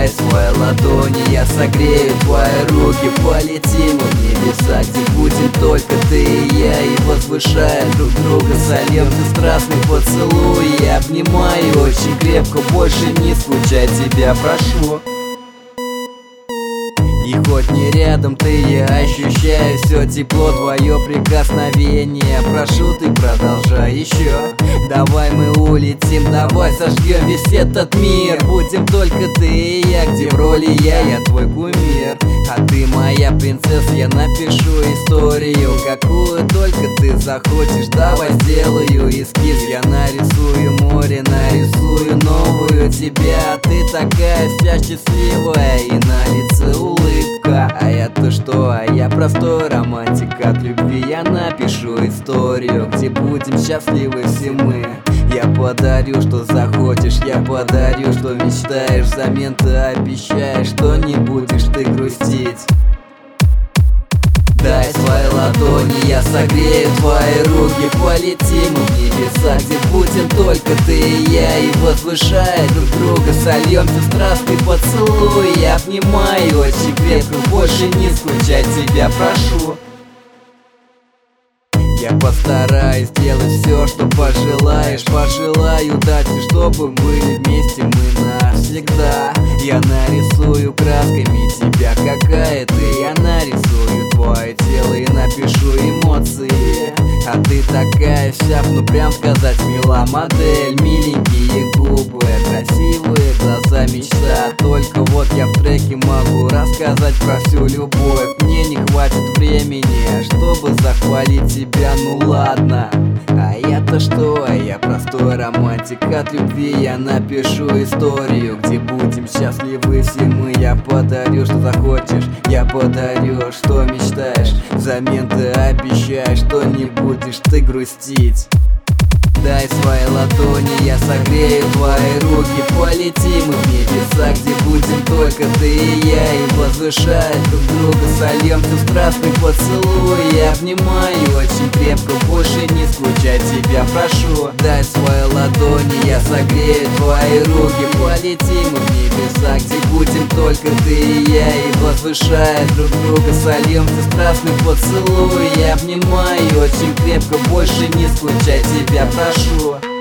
Дай свои ладони, я согрею твои руки. Полетим в небеса, где будем только ты и я. И возвышая друг друга, сольемся страстный поцелуй. Я обнимаю очень крепко, больше не скучай, тебя прошу. И хоть не рядом ты, я ощущаю все тепло, твое прикосновение. Прошу, ты продолжай еще. Давай мы улетим, давай сожгем весь этот мир. Будем только ты и я, где в роли я твой кумир. А ты моя принцесса, я напишу историю, какую только ты захочешь. Давай сделаю эскиз, я нарисую море, нарисую новую тебя. Ты такая вся счастливая и на лице улыбка. А я-то что? А я простой романтик от любви. Я напишу историю, где будем счастливы все мы. Я подарю, что захочешь, я подарю, что мечтаешь. Взамен ты обещаешь, что не будешь ты грустить. Дай свои ладони, я согрею твои руки. Полетим в небеса, где будем только ты и я. И возвышая друг друга, сольемся страстный поцелуй. Я обнимаю очень крепко, больше не скучать, тебя прошу. Я постараюсь сделать все, что пожелаешь. Пожелаю удачи, чтобы были вместе мы навсегда. Я нарисую красками тебя, какая ты. Я нарисую твое тело и напишу эмоции. А ты такая вся, ну прям сказать, мила модель. Миленькие губы, красивые глаза, мечта. Только вот я в треке могу рассказать про всю любовь. Мне не хватит времени, чтобы захвалить тебя, ну ладно. А я-то что? Я простой романтик от любви. Я напишу историю, где будем счастливы все мы. Я подарю, что захочешь, я подарю, что мечтаешь. Взамен ты обещаешь, что не будешь ты грустить. Дай свои ладони, я согрею твои руки. Полетим в небеса, где будем только ты и я. И возвышая друг друга, сольемся страстный поцелуй. Я обнимаю очень крепко, больше не скучай, тебя прошу. Дай свои ладони, я согрею твои руки. Полетим в небеса, где будем только ты и я. И возвышая друг друга, сольемся страстный поцелуй. Я обнимаю очень крепко, больше не скучай, тебя прошу.